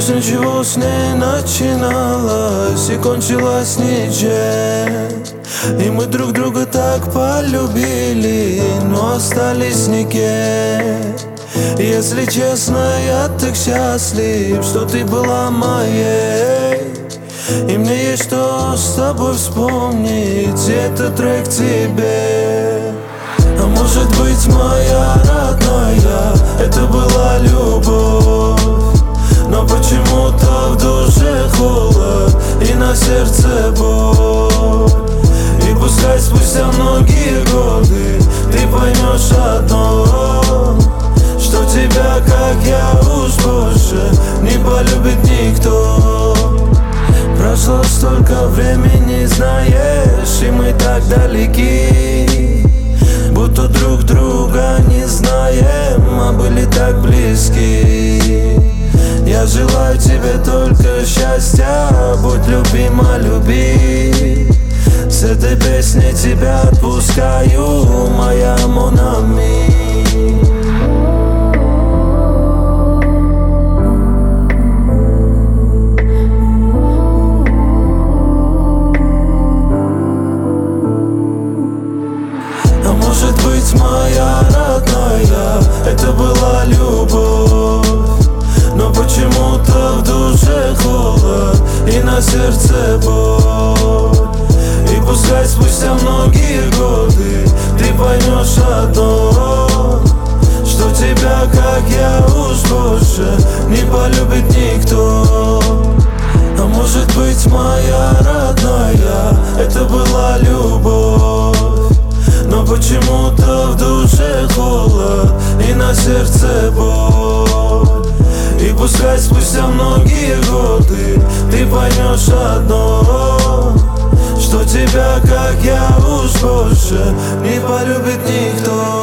Все ничего с ней начиналось и кончилось ничем. И мы друг друга так полюбили, но остались никем. Если честно, я так счастлив, что ты была моей. И мне есть что с тобой вспомнить, этот трек тебе. А может быть, моя родная, это была любовь, но почему-то в душе холод и на сердце боль. И пускай спустя многие годы ты поймешь одно, что тебя, как я, уж больше не полюбит никто. Прошло столько времени, знаешь, и мы так далеки, будто друг друга не знаем, а были так близки. Я желаю тебе только счастья, будь любима, люби. С этой песней тебя отпускаю, моя mon ami. А может быть, моя родная, это была любовь, но почему-то в душе холод и на сердце боль. И пускай спустя многие годы ты поймешь одно, что тебя, как я, уж больше не полюбит никто. А может быть, моя родная, это была любовь, но почему-то в душе холод и на сердце боль. И пускай спустя многие годы ты поймешь одно, что тебя, как я, уж больше не полюбит никто.